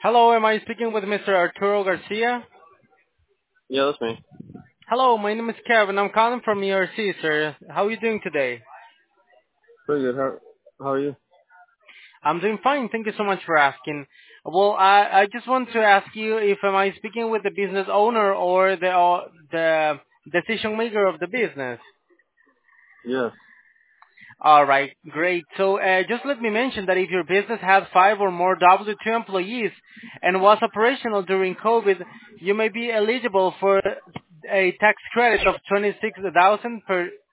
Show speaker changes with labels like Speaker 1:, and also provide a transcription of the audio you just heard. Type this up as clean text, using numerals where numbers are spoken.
Speaker 1: Hello, am I speaking with Mr. Arturo Garcia?
Speaker 2: Yeah, that's me.
Speaker 1: Hello, my name is Kevin. I'm calling from ERC, sir. How are you doing today?
Speaker 2: Pretty good. How are you?
Speaker 1: I'm doing fine. Thank you so much for asking. Well, I just want to ask you if am I speaking with the business owner or the decision maker of the business?
Speaker 2: Yes.
Speaker 1: All right, great. So just let me mention that if your business has five or more W-2 employees and was operational during COVID, you may be eligible for a tax credit of 26,000